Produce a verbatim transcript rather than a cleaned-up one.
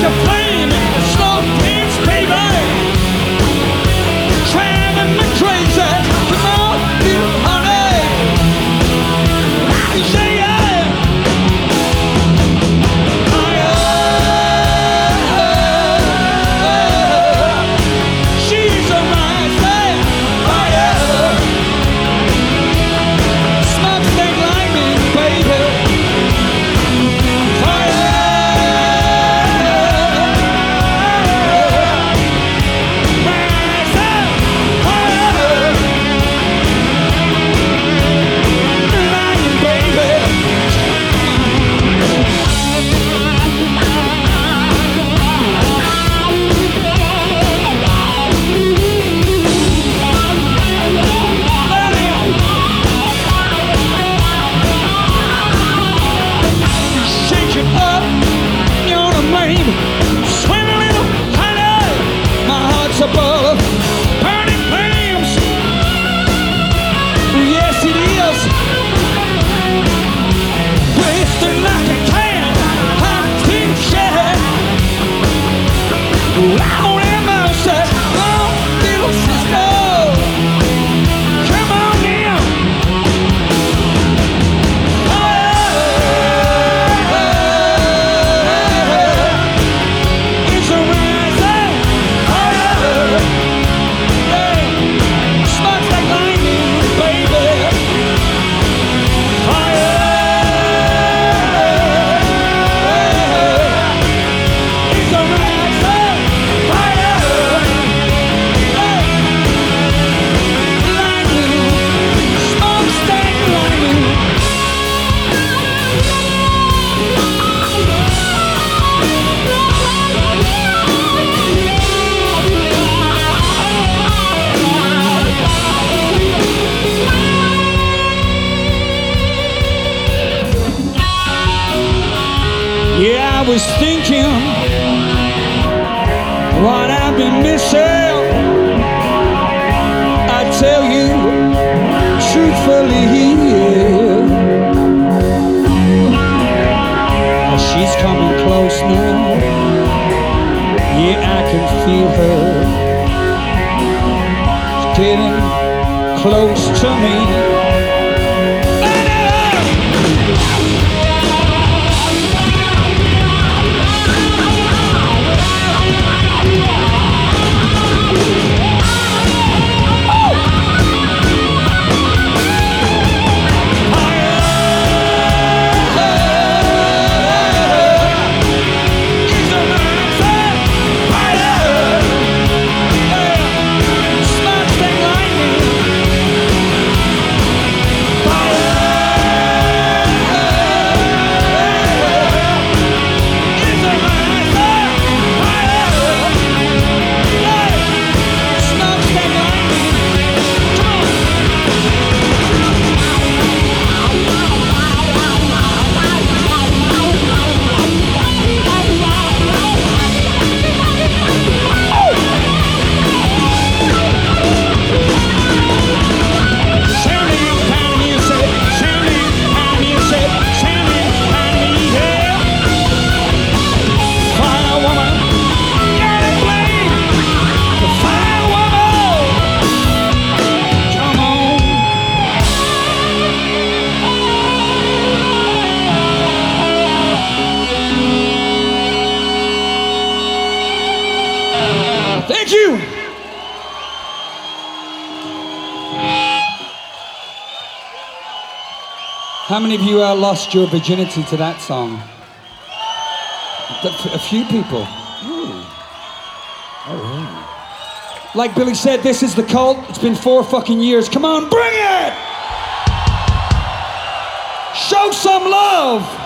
like a flame, slow dance, baby. Driving me crazy. Come on, little honey. Yeah, yeah. Fire. She's a rising fire. Smokestack lightning, baby. Above burning flames. Yes, it is. Twisted like a can, hot tin shed. Loud and mouse, oh, little sister. Come on now. Oh, it's a rising fire. Sparks like lightning, baby. Fire. It's a rising fire. Lightning, smokestack lightning. Yeah, I was thinking what I've been missing. I tell you truthfully, yeah. She's coming close now. Yeah, I can feel her. She's getting close to me. Thank you. How many of you uh, lost your virginity to that song? A few people. Ooh. Oh, yeah. Like Billy said, this is the cult. It's been four fucking years. Come on, bring it! Show some love!